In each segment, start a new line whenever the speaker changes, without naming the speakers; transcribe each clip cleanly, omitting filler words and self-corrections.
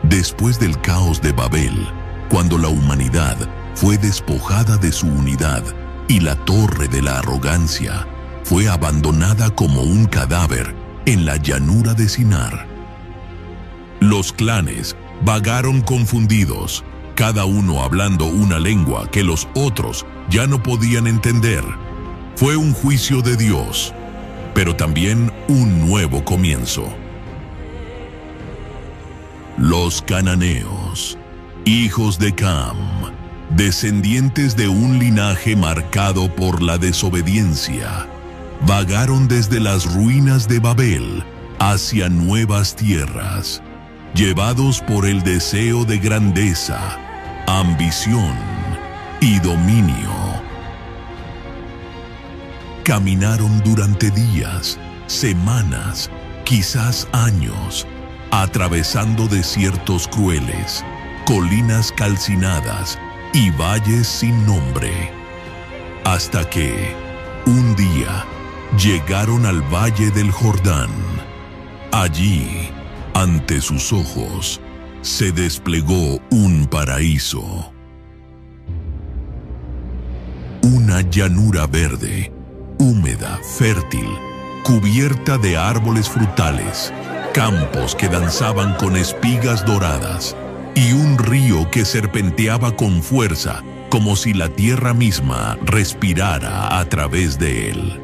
Después del caos de Babel, cuando la humanidad fue despojada de su unidad y la torre de la arrogancia fue abandonada como un cadáver en la llanura de Sinar. Los clanes vagaron confundidos, cada uno hablando una lengua que los otros ya no podían entender. Fue un juicio de Dios, pero también un nuevo comienzo. Los cananeos, hijos de Cam, descendientes de un linaje marcado por la desobediencia, vagaron desde las ruinas de Babel hacia nuevas tierras, llevados por el deseo de grandeza, ambición y dominio. Caminaron durante días, semanas, quizás años, atravesando desiertos crueles, colinas calcinadas y valles sin nombre, hasta que, un día, llegaron al valle del Jordán. Allí, ante sus ojos, se desplegó un paraíso. Una llanura verde, húmeda, fértil, cubierta de árboles frutales, campos que danzaban con espigas doradas y un río que serpenteaba con fuerza, como si la tierra misma respirara a través de él.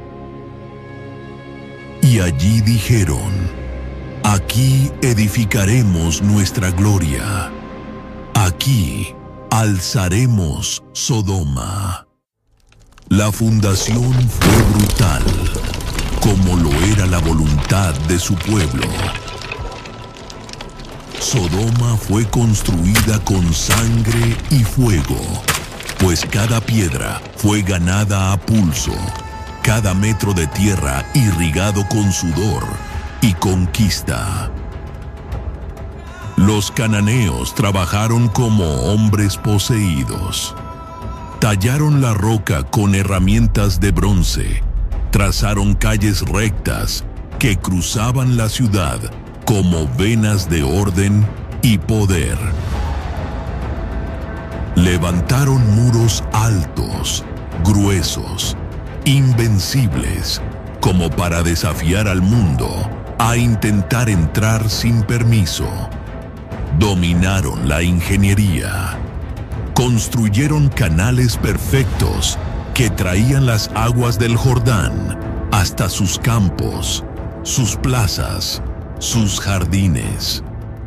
Y allí dijeron: aquí edificaremos nuestra gloria, aquí alzaremos Sodoma. La fundación fue brutal, como lo era la voluntad de su pueblo. Sodoma fue construida con sangre y fuego, pues cada piedra fue ganada a pulso, cada metro de tierra irrigado con sudor y conquista. Los cananeos trabajaron como hombres poseídos. Tallaron la roca con herramientas de bronce, trazaron calles rectas que cruzaban la ciudad como venas de orden y poder. Levantaron muros altos, gruesos, invencibles, como para desafiar al mundo a intentar entrar sin permiso. Dominaron la ingeniería. Construyeron canales perfectos que traían las aguas del Jordán hasta sus campos, sus plazas, sus jardines.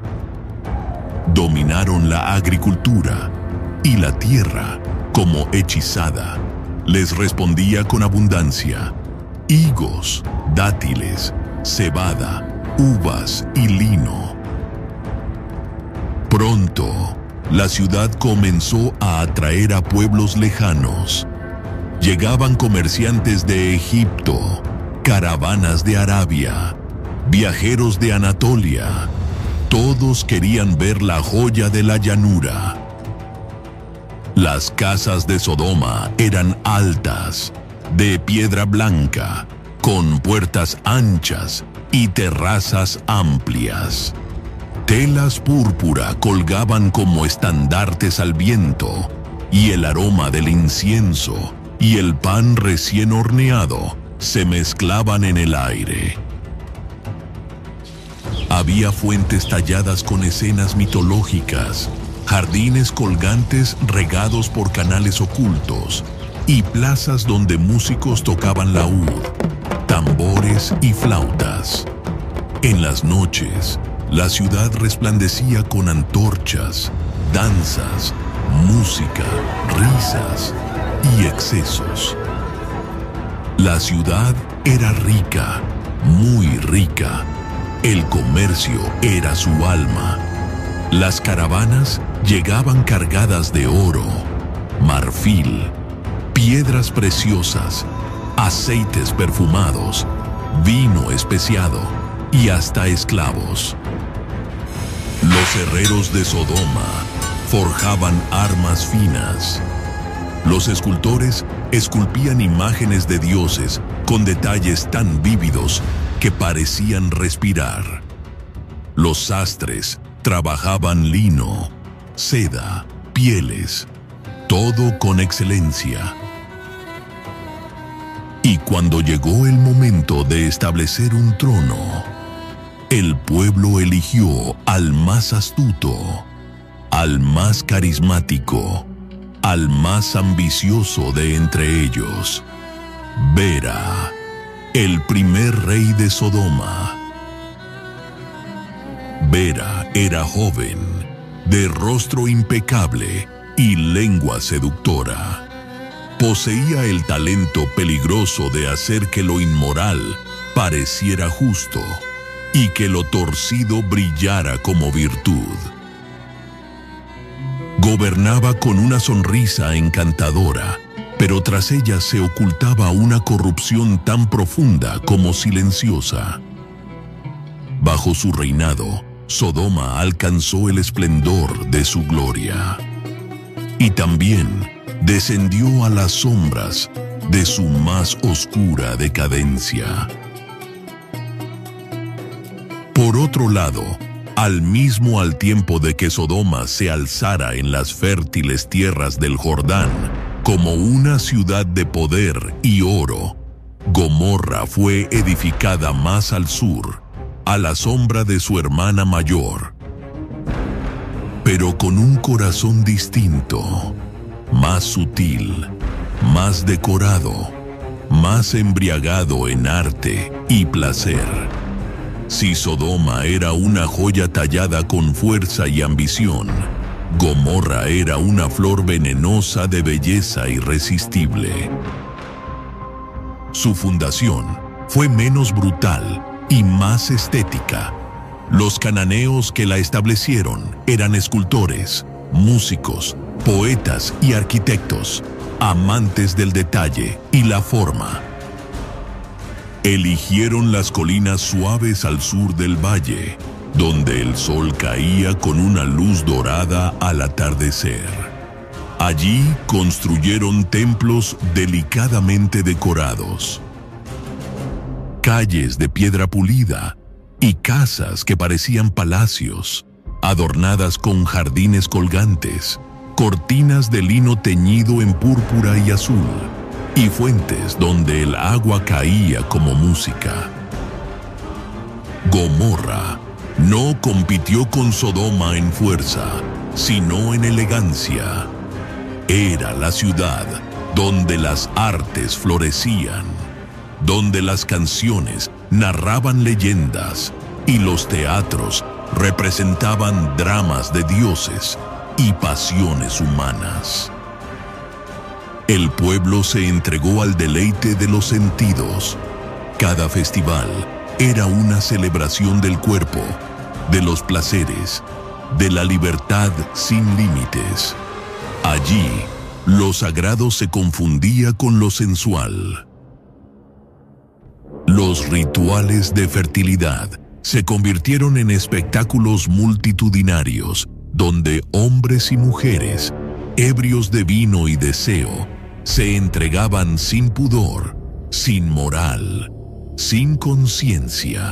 Dominaron la agricultura y la tierra, como hechizada, les respondía con abundancia: higos, dátiles, cebada, uvas y lino. Pronto, la ciudad comenzó a atraer a pueblos lejanos. Llegaban comerciantes de Egipto, caravanas de Arabia, viajeros de Anatolia. Todos querían ver la joya de la llanura. Las casas de Sodoma eran altas, de piedra blanca, con puertas anchas y terrazas amplias. Telas púrpura colgaban como estandartes al viento, y el aroma del incienso y el pan recién horneado se mezclaban en el aire. Había fuentes talladas con escenas mitológicas, jardines colgantes regados por canales ocultos y plazas donde músicos tocaban laúd, tambores y flautas. En las noches, la ciudad resplandecía con antorchas, danzas, música, risas y excesos. La ciudad era rica, muy rica. El comercio era su alma. Las caravanas llegaban cargadas de oro, marfil, piedras preciosas, aceites perfumados, vino especiado y hasta esclavos. Los herreros de Sodoma forjaban armas finas. Los escultores esculpían imágenes de dioses con detalles tan vívidos que parecían respirar. Los sastres Trabajaban lino, seda, pieles, todo con excelencia. Y cuando llegó el momento de establecer un trono, el pueblo eligió al más astuto, al más carismático, al más ambicioso de entre ellos, Bera, el primer rey de Sodoma. Bera era joven, de rostro impecable y lengua seductora. Poseía el talento peligroso de hacer que lo inmoral pareciera justo y que lo torcido brillara como virtud. Gobernaba con una sonrisa encantadora, pero tras ella se ocultaba una corrupción tan profunda como silenciosa. Bajo su reinado, Sodoma alcanzó el esplendor de su gloria. Y también descendió a las sombras de su más oscura decadencia. Por otro lado, al tiempo de que Sodoma se alzara en las fértiles tierras del Jordán como una ciudad de poder y oro, Gomorra fue edificada más al sur, a la sombra de su hermana mayor, pero con un corazón distinto, más sutil, más decorado, más embriagado en arte y placer. Si Sodoma era una joya tallada con fuerza y ambición, Gomorra era una flor venenosa de belleza irresistible. Su fundación fue menos brutal y más estética. Los cananeos que la establecieron eran escultores, músicos, poetas y arquitectos, amantes del detalle y la forma. Eligieron las colinas suaves al sur del valle, donde el sol caía con una luz dorada al atardecer. Allí construyeron templos delicadamente decorados, calles de piedra pulida y casas que parecían palacios, adornadas con jardines colgantes, cortinas de lino teñido en púrpura y azul, y fuentes donde el agua caía como música. Gomorra no compitió con Sodoma en fuerza, sino en elegancia. Era la ciudad donde las artes florecían, donde las canciones narraban leyendas y los teatros representaban dramas de dioses y pasiones humanas. El pueblo se entregó al deleite de los sentidos. Cada festival era una celebración del cuerpo, de los placeres, de la libertad sin límites. Allí, lo sagrado se confundía con lo sensual. Los rituales de fertilidad se convirtieron en espectáculos multitudinarios, donde hombres y mujeres, ebrios de vino y deseo, se entregaban sin pudor, sin moral, sin conciencia.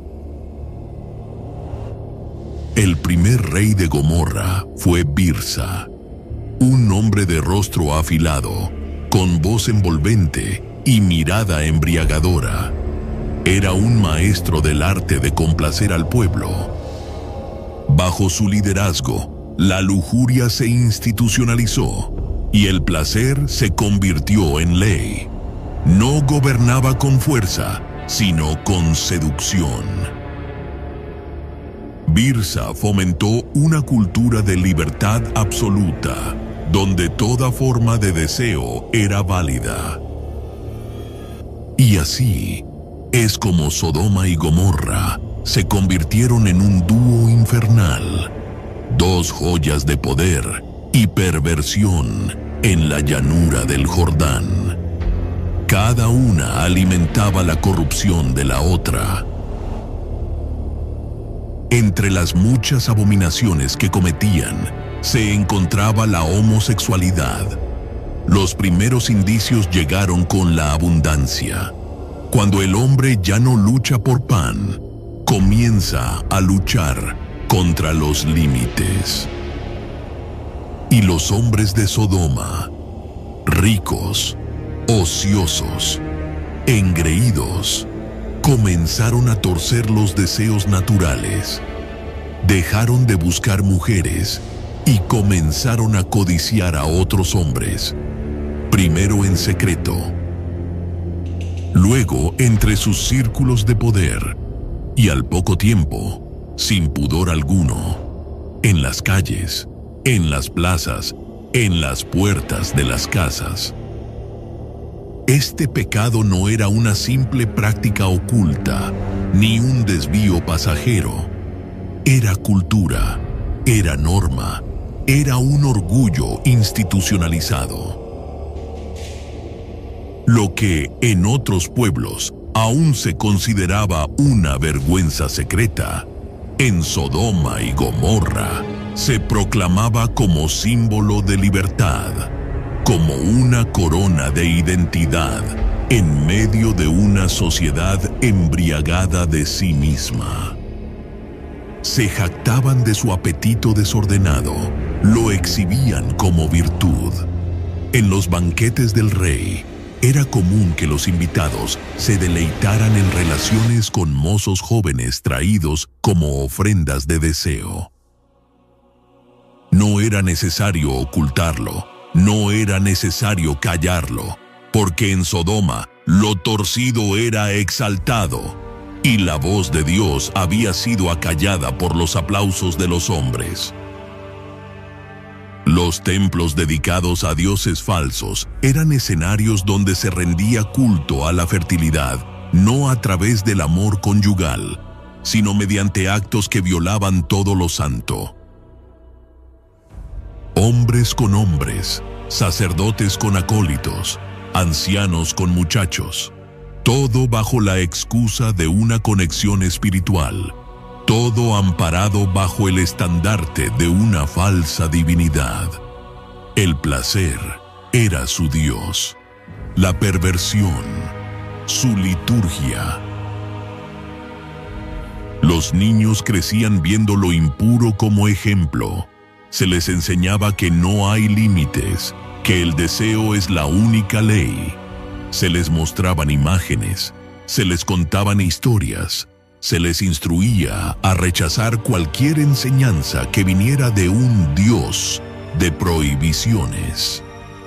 El primer rey de Gomorra fue Birsa, un hombre de rostro afilado, con voz envolvente y mirada embriagadora. Era un maestro del arte de complacer al pueblo. Bajo su liderazgo, la lujuria se institucionalizó y el placer se convirtió en ley. No gobernaba con fuerza, sino con seducción. Birsa fomentó una cultura de libertad absoluta, donde toda forma de deseo era válida. Y así es como Sodoma y Gomorra se convirtieron en un dúo infernal, dos joyas de poder y perversión en la llanura del Jordán. Cada una alimentaba la corrupción de la otra. Entre las muchas abominaciones que cometían, se encontraba la homosexualidad. Los primeros indicios llegaron con la abundancia. Cuando el hombre ya no lucha por pan, comienza a luchar contra los límites. Y los hombres de Sodoma, ricos, ociosos, engreídos, comenzaron a torcer los deseos naturales. Dejaron de buscar mujeres y comenzaron a codiciar a otros hombres, primero en secreto, luego entre sus círculos de poder, y al poco tiempo, sin pudor alguno, en las calles, en las plazas, en las puertas de las casas. Este pecado no era una simple práctica oculta, ni un desvío pasajero. Era cultura, era norma, era un orgullo institucionalizado. Lo que en otros pueblos aún se consideraba una vergüenza secreta, en Sodoma y Gomorra se proclamaba como símbolo de libertad, como una corona de identidad en medio de una sociedad embriagada de sí misma. Se jactaban de su apetito desordenado, lo exhibían como virtud. En los banquetes del rey, era común que los invitados se deleitaran en relaciones con mozos jóvenes traídos como ofrendas de deseo. No era necesario ocultarlo, no era necesario callarlo, porque en Sodoma lo torcido era exaltado, y la voz de Dios había sido acallada por los aplausos de los hombres. Los templos dedicados a dioses falsos eran escenarios donde se rendía culto a la fertilidad, no a través del amor conyugal, sino mediante actos que violaban todo lo santo. Hombres con hombres, sacerdotes con acólitos, ancianos con muchachos, todo bajo la excusa de una conexión espiritual, todo amparado bajo el estandarte de una falsa divinidad. El placer era su Dios, la perversión, su liturgia. Los niños crecían viendo lo impuro como ejemplo. Se les enseñaba que no hay límites, que el deseo es la única ley. Se les mostraban imágenes, se les contaban historias, se les instruía a rechazar cualquier enseñanza que viniera de un Dios de prohibiciones.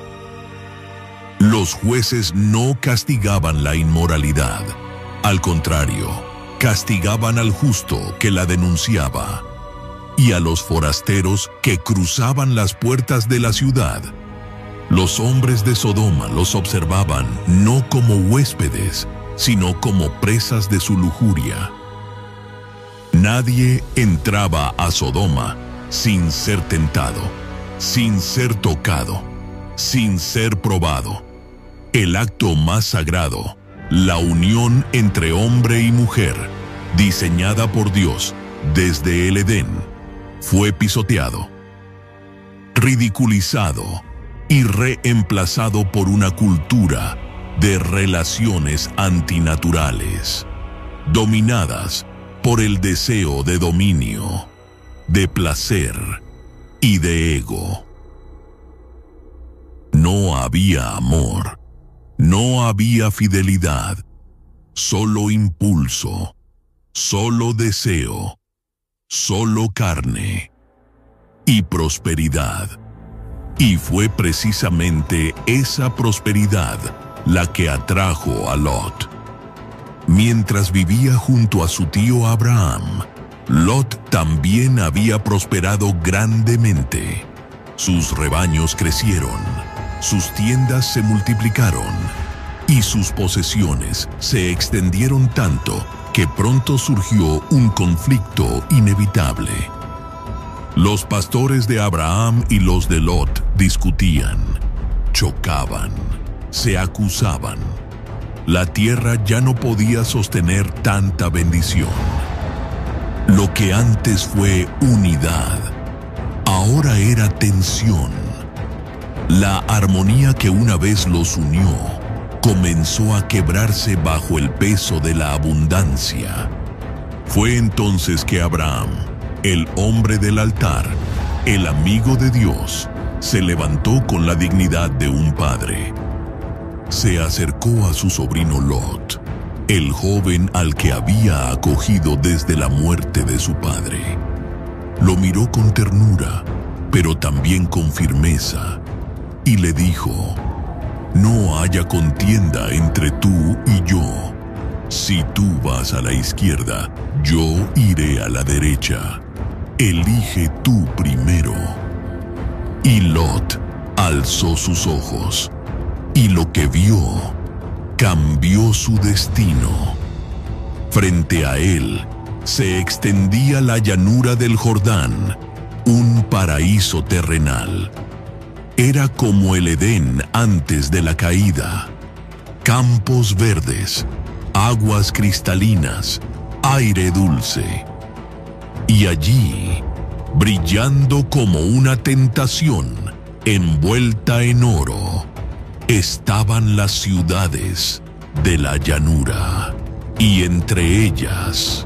Los jueces no castigaban la inmoralidad, al contrario, castigaban al justo que la denunciaba, y a los forasteros que cruzaban las puertas de la ciudad. Los hombres de Sodoma los observaban no como huéspedes, sino como presas de su lujuria. Nadie entraba a Sodoma sin ser tentado, sin ser tocado, sin ser probado. El acto más sagrado, la unión entre hombre y mujer, diseñada por Dios desde el Edén, fue pisoteado, ridiculizado y reemplazado por una cultura de relaciones antinaturales, dominadas por el deseo de dominio, de placer y de ego. No había amor, no había fidelidad, solo impulso, solo deseo, solo carne y prosperidad. Y fue precisamente esa prosperidad la que atrajo a Lot. Mientras vivía junto a su tío Abraham, Lot también había prosperado grandemente. Sus rebaños crecieron, sus tiendas se multiplicaron y sus posesiones se extendieron tanto que pronto surgió un conflicto inevitable. Los pastores de Abraham y los de Lot discutían, chocaban, se acusaban. La tierra ya no podía sostener tanta bendición. Lo que antes fue unidad, ahora era tensión. La armonía que una vez los unió comenzó a quebrarse bajo el peso de la abundancia. Fue entonces que Abraham, El hombre del altar, el amigo de Dios, se levantó con la dignidad de un padre. Se acercó a su sobrino Lot, el joven al que había acogido desde la muerte de su padre. Lo miró con ternura, pero también con firmeza, y le dijo: no haya contienda entre tú y yo. Si tú vas a la izquierda, yo iré a la derecha. Elige tú primero. Y Lot alzó sus ojos, y lo que vio cambió su destino. Frente a él se extendía la llanura del Jordán, un paraíso terrenal. Era como el Edén antes de la caída. Campos verdes, aguas cristalinas, aire dulce. Y allí, brillando como una tentación, envuelta en oro, estaban las ciudades de la llanura, y entre ellas,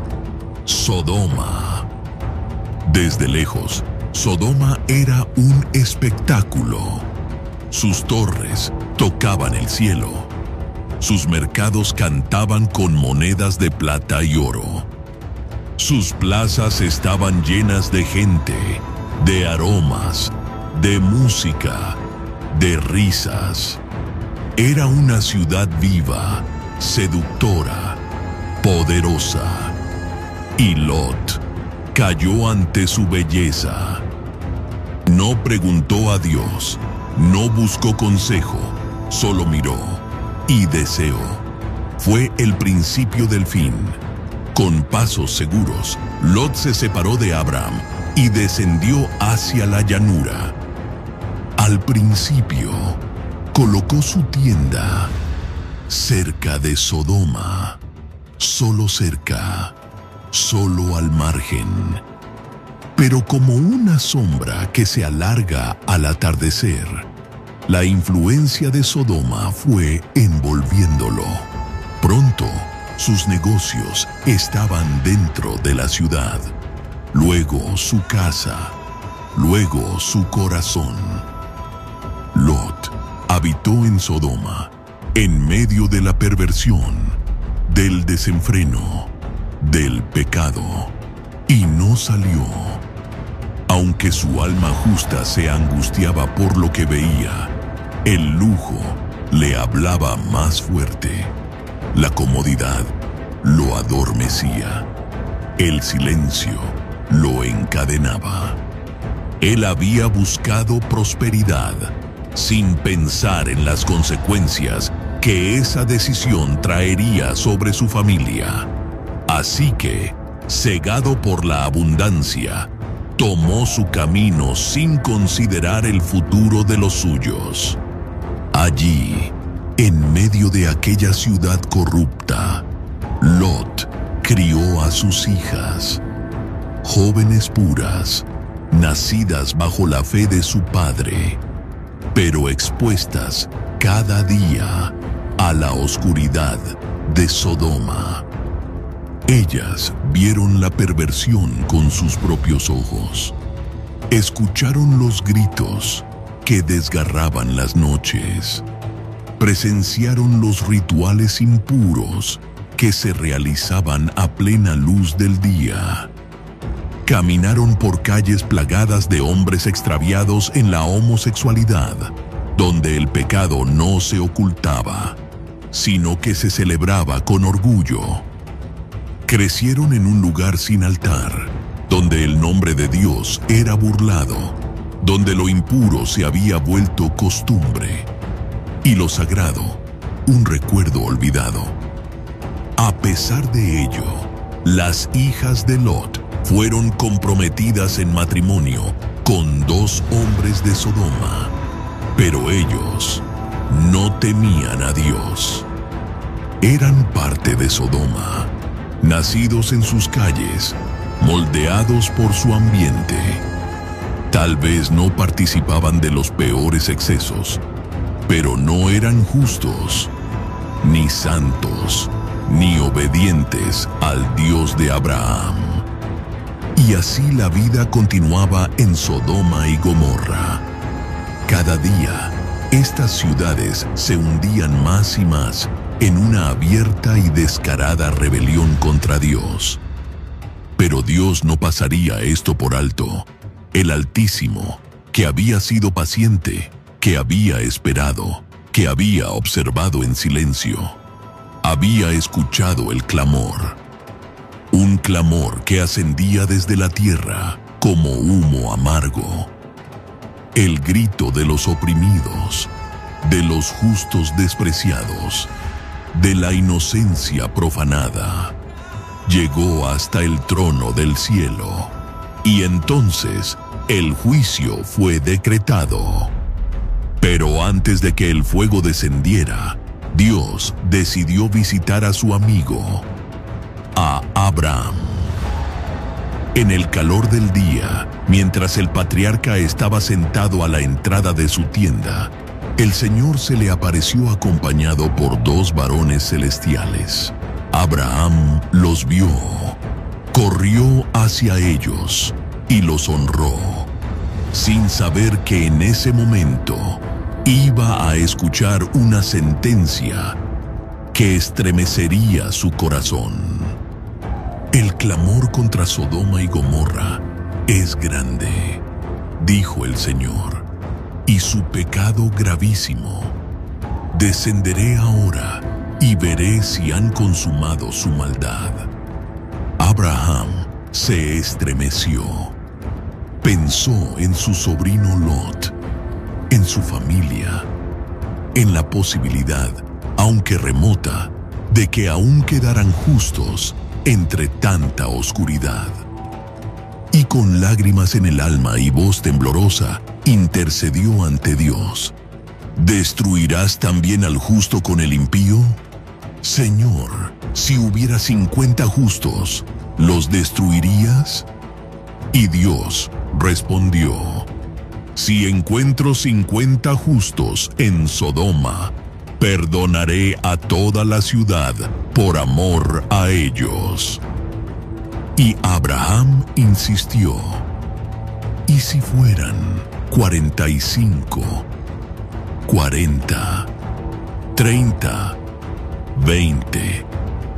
Sodoma. Desde lejos, Sodoma era un espectáculo. Sus torres tocaban el cielo. Sus mercados cantaban con monedas de plata y oro. Sus plazas estaban llenas de gente, de aromas, de música, de risas. Era una ciudad viva, seductora, poderosa. Y Lot cayó ante su belleza. No preguntó a Dios, no buscó consejo, solo miró y deseó. Fue el principio del fin. Con pasos seguros, Lot se separó de Abraham y descendió hacia la llanura. Al principio, colocó su tienda cerca de Sodoma, solo cerca, solo al margen. Pero como una sombra que se alarga al atardecer, la influencia de Sodoma fue envolviéndolo. Pronto, sus negocios estaban dentro de la ciudad, luego su casa, luego su corazón. Lot habitó en Sodoma, en medio de la perversión, del desenfreno, del pecado, y no salió. Aunque su alma justa se angustiaba por lo que veía, el lujo le hablaba más fuerte. La comodidad lo adormecía. El silencio lo encadenaba. Él había buscado prosperidad sin pensar en las consecuencias que esa decisión traería sobre su familia. Así que, cegado por la abundancia, tomó su camino sin considerar el futuro de los suyos. Allí, en medio de aquella ciudad corrupta, Lot crió a sus hijas, jóvenes puras, nacidas bajo la fe de su padre, pero expuestas cada día a la oscuridad de Sodoma. Ellas vieron la perversión con sus propios ojos. Escucharon los gritos que desgarraban las noches. Presenciaron los rituales impuros que se realizaban a plena luz del día. Caminaron por calles plagadas de hombres extraviados en la homosexualidad, donde el pecado no se ocultaba, sino que se celebraba con orgullo. Crecieron en un lugar sin altar, donde el nombre de Dios era burlado, donde lo impuro se había vuelto costumbre y lo sagrado un recuerdo olvidado. A pesar de ello, las hijas de Lot fueron comprometidas en matrimonio con 2 hombres de Sodoma, pero ellos no temían a Dios. Eran parte de Sodoma, nacidos en sus calles, moldeados por su ambiente. Tal vez no participaban de los peores excesos, pero no eran justos, ni santos, ni obedientes al Dios de Abraham. Y así la vida continuaba en Sodoma y Gomorra. Cada día, estas ciudades se hundían más y más en una abierta y descarada rebelión contra Dios. Pero Dios no pasaría esto por alto. El Altísimo, que había sido paciente, que había esperado, que había observado en silencio, había escuchado el clamor. Un clamor que ascendía desde la tierra como humo amargo. El grito de los oprimidos, de los justos despreciados, de la inocencia profanada, llegó hasta el trono del cielo, y entonces el juicio fue decretado. Pero antes de que el fuego descendiera, Dios decidió visitar a su amigo, a Abraham. En el calor del día, mientras el patriarca estaba sentado a la entrada de su tienda, el Señor se le apareció acompañado por dos varones celestiales. Abraham los vio, corrió hacia ellos y los honró, sin saber que en ese momento iba a escuchar una sentencia que estremecería su corazón. El clamor contra Sodoma y Gomorra es grande, dijo el Señor, y su pecado gravísimo. Descenderé ahora y veré si han consumado su maldad. Abraham se estremeció. Pensó en su sobrino Lot, en su familia, en la posibilidad, aunque remota, de que aún quedaran justos entre tanta oscuridad. Y con lágrimas en el alma y voz temblorosa, intercedió ante Dios. ¿Destruirás también al justo con el impío? Señor, si hubiera 50 justos, ¿los destruirías? Y Dios respondió: si encuentro 50 justos en Sodoma, perdonaré a toda la ciudad por amor a ellos. Y Abraham insistió: ¿y si fueran 45, 40, 30, 20,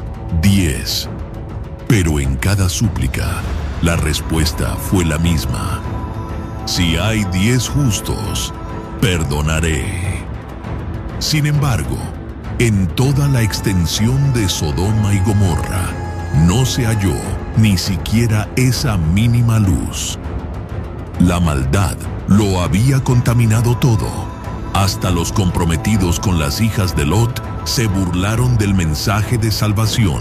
10? Pero en cada súplica, la respuesta fue la misma: si hay 10 justos, perdonaré. Sin embargo, en toda la extensión de Sodoma y Gomorra, no se halló ni siquiera esa mínima luz. La maldad lo había contaminado todo. Hasta los comprometidos con las hijas de Lot se burlaron del mensaje de salvación.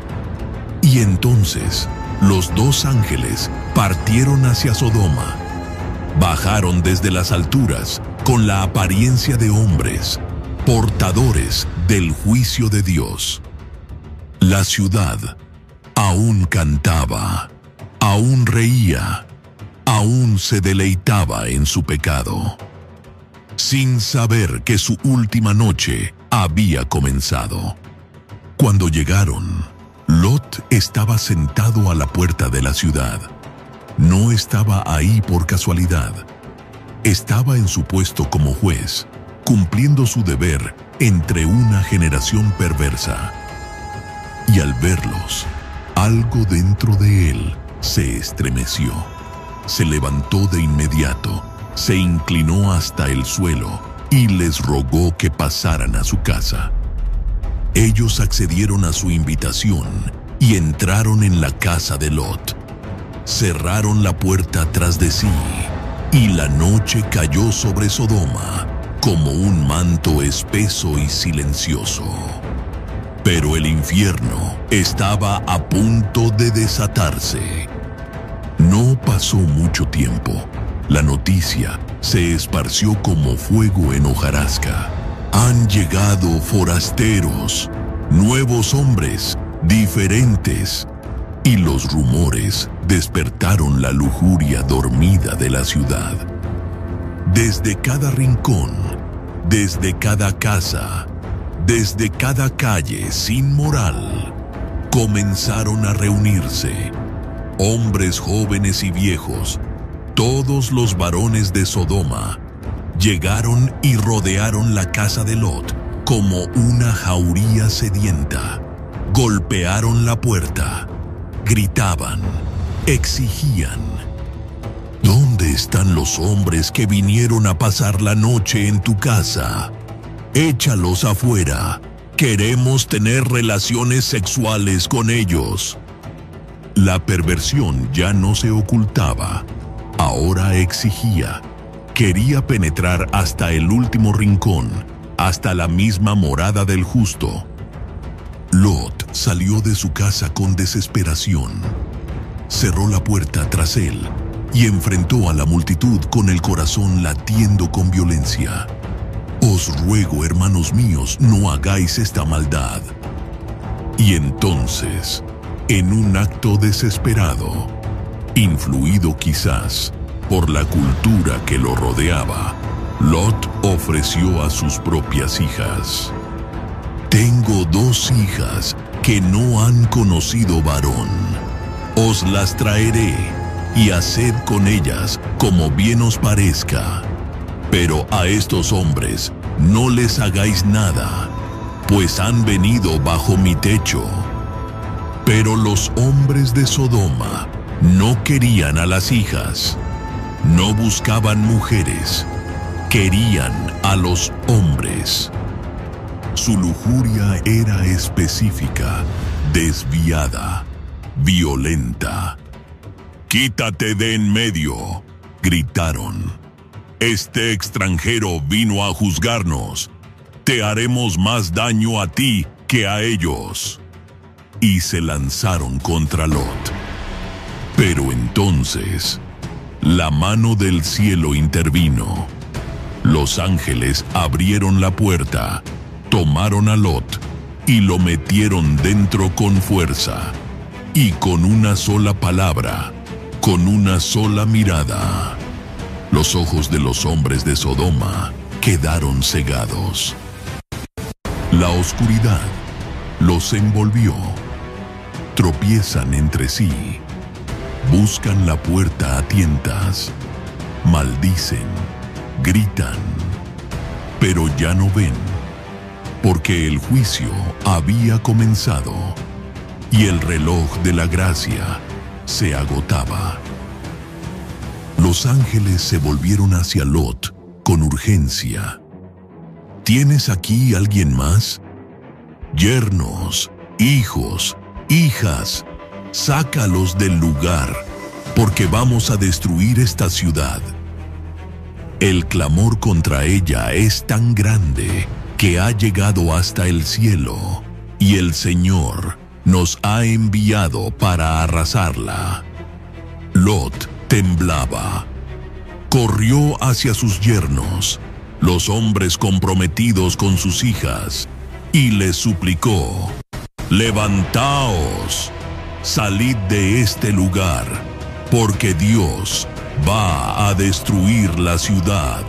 Y entonces, los dos ángeles partieron hacia Sodoma. Bajaron desde las alturas con la apariencia de hombres, portadores del juicio de Dios. La ciudad aún cantaba, aún reía, aún se deleitaba en su pecado, sin saber que su última noche había comenzado. Cuando llegaron, Lot estaba sentado a la puerta de la ciudad. No estaba ahí por casualidad. Estaba en su puesto como juez, cumpliendo su deber entre una generación perversa. Y al verlos, algo dentro de él se estremeció. Se levantó de inmediato, se inclinó hasta el suelo y les rogó que pasaran a su casa. Ellos accedieron a su invitación y entraron en la casa de Lot. Cerraron la puerta tras de sí, y la noche cayó sobre Sodoma como un manto espeso y silencioso. Pero el infierno estaba a punto de desatarse. No pasó mucho tiempo. La noticia se esparció como fuego en hojarasca. Han llegado forasteros, nuevos hombres, diferentes. Y los rumores despertaron la lujuria dormida de la ciudad. Desde cada rincón, desde cada casa, desde cada calle sin moral, comenzaron a reunirse. hombres jóvenes y viejos, todos los varones de Sodoma, llegaron y rodearon la casa de Lot como una jauría sedienta. Golpearon la puerta, gritaban, exigían: ¿Dónde están los hombres que vinieron a pasar la noche en tu casa? Échalos afuera. Queremos tener relaciones sexuales con ellos. La perversión ya no se ocultaba. Ahora exigía. Quería penetrar hasta el último rincón, hasta la misma morada del justo. Lot salió de su casa con desesperación. Cerró la puerta tras él y enfrentó a la multitud con el corazón latiendo con violencia. Os ruego, hermanos míos, no hagáis esta maldad. Y entonces, en un acto desesperado, influido quizás por la cultura que lo rodeaba, Lot ofreció a sus propias hijas. Tengo 2 hijas que no han conocido varón. Os las traeré y haced con ellas como bien os parezca. Pero a estos hombres no les hagáis nada, pues han venido bajo mi techo. Pero los hombres de Sodoma no querían a las hijas, no buscaban mujeres, querían a los hombres. Su lujuria era específica, desviada, violenta. «Quítate de en medio», gritaron. «Este extranjero vino a juzgarnos. Te haremos más daño a ti que a ellos». Y se lanzaron contra Lot. Pero entonces, la mano del cielo intervino. Los ángeles abrieron la puerta, tomaron a Lot y lo metieron dentro con fuerza. Y con una sola palabra, con una sola mirada, los ojos de los hombres de Sodoma quedaron cegados. La oscuridad los envolvió. Tropiezan entre sí. Buscan la puerta a tientas. Maldicen, gritan. Pero ya no ven, porque el juicio había comenzado y el reloj de la gracia se agotaba. Los ángeles se volvieron hacia Lot con urgencia. ¿Tienes aquí alguien más? Yernos, hijos, hijas, sácalos del lugar, porque vamos a destruir esta ciudad. El clamor contra ella es tan grande que ha llegado hasta el cielo, y el Señor nos ha enviado para arrasarla. Lot temblaba. Corrió hacia sus yernos, los hombres comprometidos con sus hijas, y les suplicó: «Levantaos, salid de este lugar, porque Dios va a destruir la ciudad».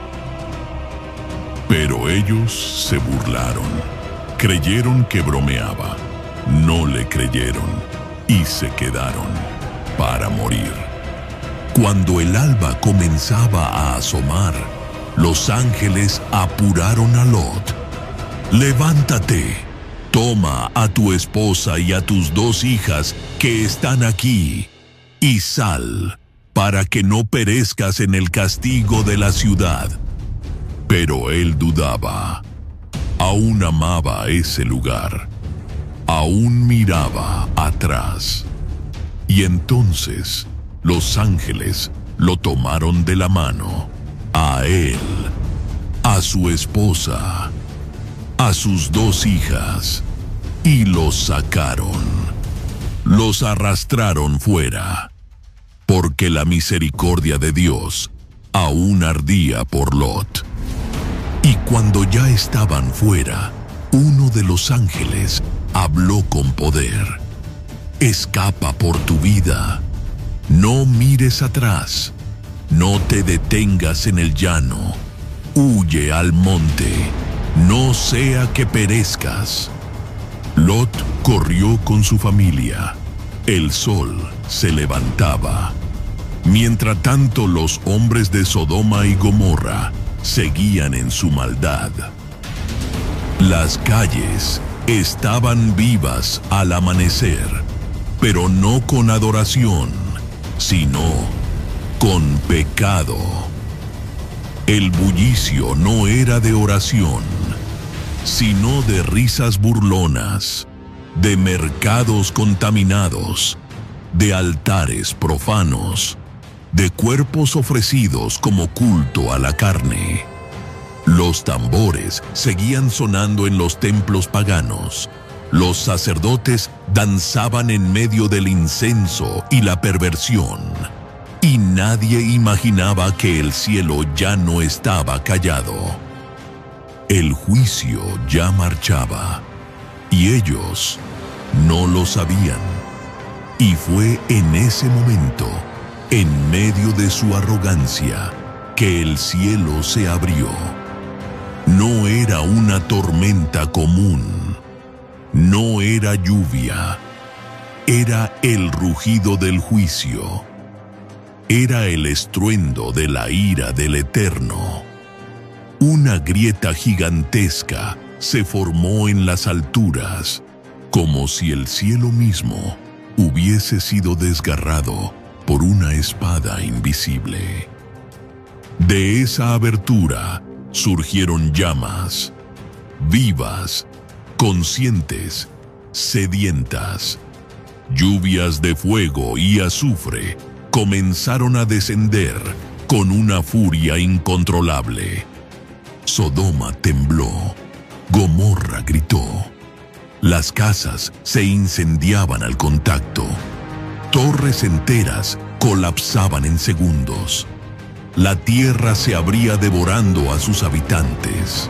Pero ellos se burlaron, creyeron que bromeaba, no le creyeron y se quedaron para morir. Cuando el alba comenzaba a asomar, los ángeles apuraron a Lot. «Levántate, toma a tu esposa y a tus 2 hijas que están aquí, y sal, para que no perezcas en el castigo de la ciudad». Pero él dudaba. Aún amaba ese lugar. Aún miraba atrás. Y entonces los ángeles lo tomaron de la mano, a él, a su esposa, a sus 2 hijas, y los sacaron. Los arrastraron fuera, porque la misericordia de Dios aún ardía por Lot. Y cuando ya estaban fuera, uno de los ángeles habló con poder: «Escapa por tu vida. No mires atrás. No te detengas en el llano. Huye al monte. No sea que perezcas». Lot corrió con su familia. El sol se levantaba. Mientras tanto, los hombres de Sodoma y Gomorra seguían en su maldad. Las calles estaban vivas al amanecer, pero no con adoración, sino con pecado. El bullicio no era de oración, sino de risas burlonas, de mercados contaminados, de altares profanos, de cuerpos ofrecidos como culto a la carne. Los tambores seguían sonando en los templos paganos. Los sacerdotes danzaban en medio del incenso y la perversión. Y nadie imaginaba que el cielo ya no estaba callado. El juicio ya marchaba, y ellos no lo sabían. Y fue en ese momento, en medio de su arrogancia, que el cielo se abrió. No era una tormenta común, no era lluvia, era el rugido del juicio, era el estruendo de la ira del Eterno. Una grieta gigantesca se formó en las alturas, como si el cielo mismo hubiese sido desgarrado por una espada invisible. De esa abertura surgieron llamas, vivas, conscientes, sedientas. Lluvias de fuego y azufre comenzaron a descender con una furia incontrolable. Sodoma tembló, Gomorra gritó. Las casas se incendiaban al contacto. Torres enteras colapsaban en segundos. La tierra se abría devorando a sus habitantes.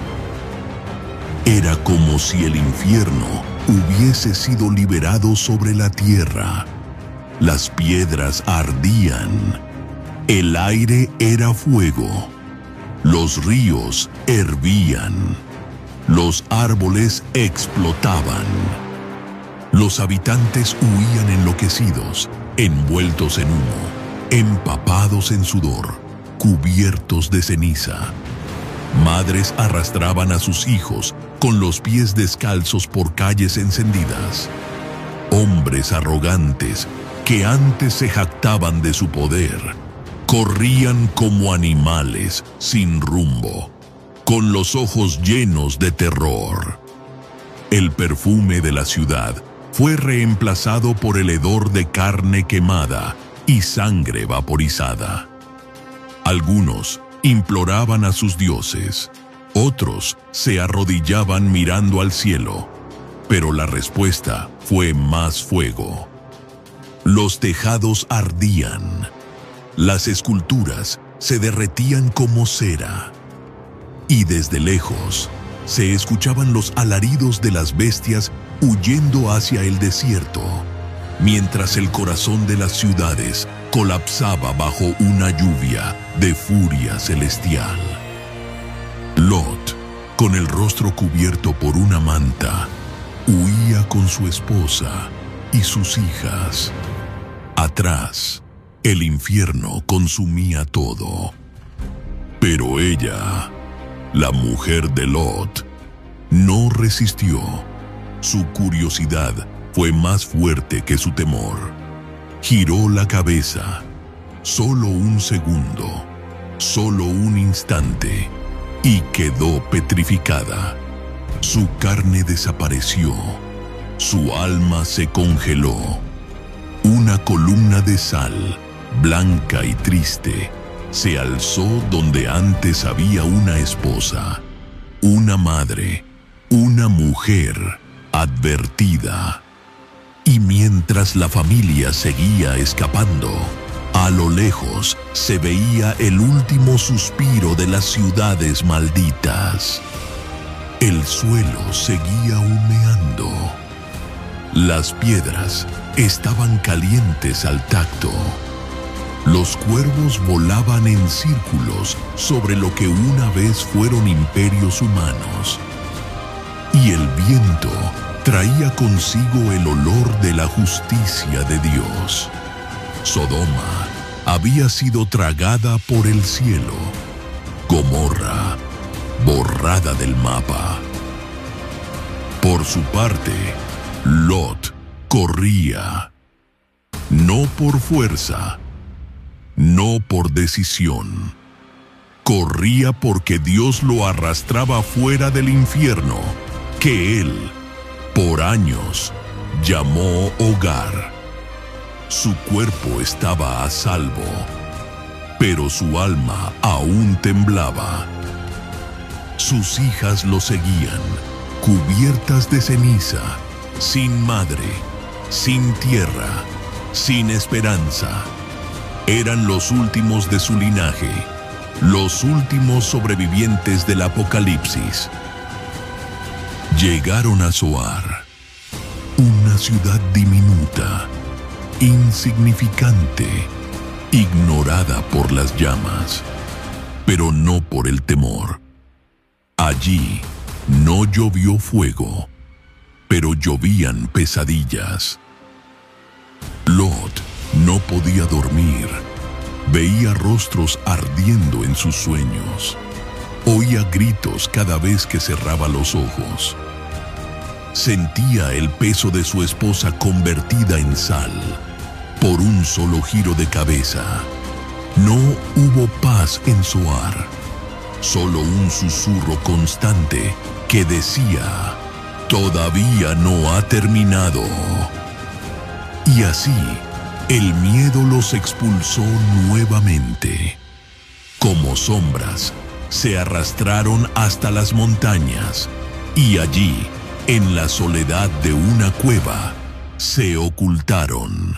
Era como si el infierno hubiese sido liberado sobre la tierra. Las piedras ardían. El aire era fuego. Los ríos hervían. Los árboles explotaban. Los habitantes huían enloquecidos, envueltos en humo, empapados en sudor, cubiertos de ceniza. Madres arrastraban a sus hijos con los pies descalzos por calles encendidas. Hombres arrogantes que antes se jactaban de su poder, corrían como animales sin rumbo, con los ojos llenos de terror. El perfume de la ciudad fue reemplazado por el hedor de carne quemada y sangre vaporizada. Algunos imploraban a sus dioses, otros se arrodillaban mirando al cielo, pero la respuesta fue más fuego. Los tejados ardían, las esculturas se derretían como cera, y desde lejos se escuchaban los alaridos de las bestias huyendo hacia el desierto, mientras el corazón de las ciudades colapsaba bajo una lluvia de furia celestial. Lot, con el rostro cubierto por una manta, huía con su esposa y sus hijas. Atrás, el infierno consumía todo. Pero ella, la mujer de Lot, no resistió. Su curiosidad fue más fuerte que su temor. Giró la cabeza. Solo un segundo, solo un instante, y quedó petrificada. Su carne desapareció. Su alma se congeló. Una columna de sal, blanca y triste, se alzó donde antes había una esposa, una madre, una mujer advertida. Y mientras la familia seguía escapando, a lo lejos se veía el último suspiro de las ciudades malditas. El suelo seguía humeando. Las piedras estaban calientes al tacto. Los cuervos volaban en círculos sobre lo que una vez fueron imperios humanos. Y el viento traía consigo el olor de la justicia de Dios. Sodoma había sido tragada por el cielo. Gomorra, borrada del mapa. Por su parte, Lot corría, no por fuerza, no por decisión. Corría porque Dios lo arrastraba fuera del infierno, que él, por años, llamó hogar. Su cuerpo estaba a salvo, pero su alma aún temblaba. Sus hijas lo seguían, cubiertas de ceniza, sin madre, sin tierra, sin esperanza. Eran los últimos de su linaje, los últimos sobrevivientes del Apocalipsis. Llegaron a Zoar, una ciudad diminuta, insignificante, ignorada por las llamas, pero no por el temor. Allí no llovió fuego, pero llovían pesadillas. Lot no podía dormir. Veía rostros ardiendo en sus sueños. Oía gritos cada vez que cerraba los ojos. Sentía el peso de su esposa convertida en sal por un solo giro de cabeza. No hubo paz en Zoar, solo un susurro constante que decía: todavía no ha terminado. Y así, el miedo los expulsó nuevamente. Como sombras, se arrastraron hasta las montañas y allí, en la soledad de una cueva, se ocultaron.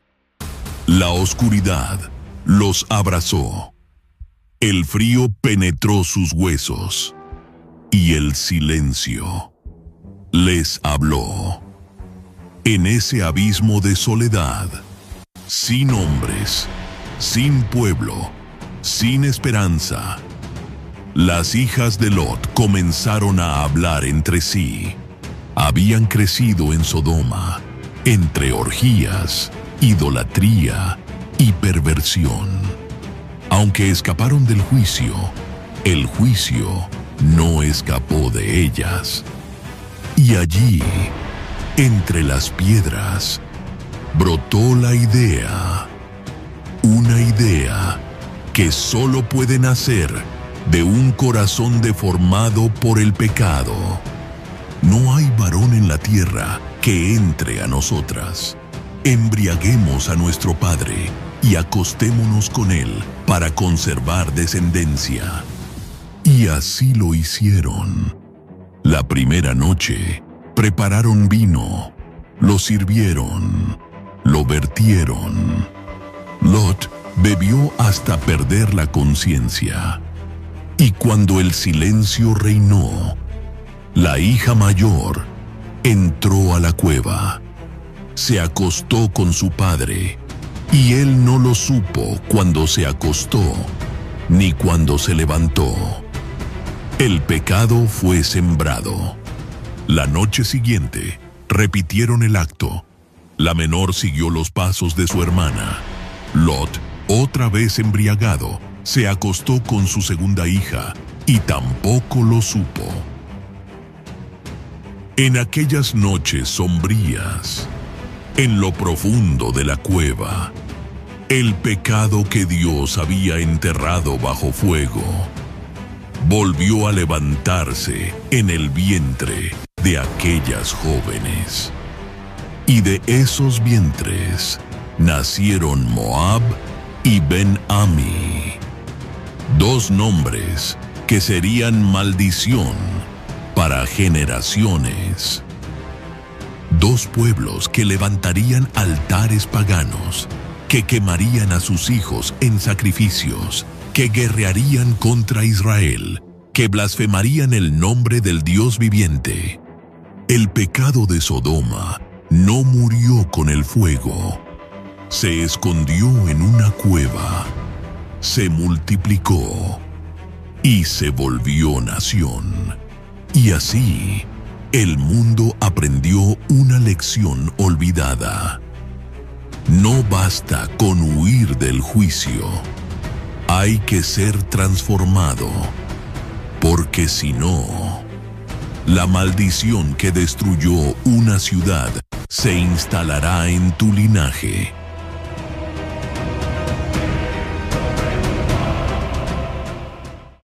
La oscuridad los abrazó. El frío penetró sus huesos y el silencio les habló. En ese abismo de soledad, sin hombres, sin pueblo, sin esperanza, las hijas de Lot comenzaron a hablar entre sí. Habían crecido en Sodoma, entre orgías, idolatría y perversión. Aunque escaparon del juicio, el juicio no escapó de ellas. Y allí, entre las piedras, brotó la idea. Una idea que solo puede nacer de un corazón deformado por el pecado. No hay varón en la tierra que entre a nosotras. Embriaguemos a nuestro Padre y acostémonos con él para conservar descendencia. Y así lo hicieron. La primera noche prepararon vino, lo sirvieron, lo vertieron. Lot bebió hasta perder la conciencia. Y cuando el silencio reinó, la hija mayor entró a la cueva. Se acostó con su padre, y él no lo supo cuando se acostó, ni cuando se levantó. El pecado fue sembrado. La noche siguiente, repitieron el acto. La menor siguió los pasos de su hermana. Lot, otra vez embriagado, se acostó con su segunda hija, y tampoco lo supo. En aquellas noches sombrías, en lo profundo de la cueva, el pecado que Dios había enterrado bajo fuego volvió a levantarse en el vientre de aquellas jóvenes. Y de esos vientres nacieron Moab y Ben-Ami, dos nombres que serían maldición para generaciones. Dos pueblos que levantarían altares paganos, que quemarían a sus hijos en sacrificios, que guerrearían contra Israel, que blasfemarían el nombre del Dios viviente. El pecado de Sodoma no murió con el fuego. Se escondió en una cueva, se multiplicó y se volvió nación. Y así, el mundo aprendió una lección olvidada. No basta con huir del juicio. Hay que ser transformado, porque si no, la maldición que destruyó una ciudad se instalará en tu linaje.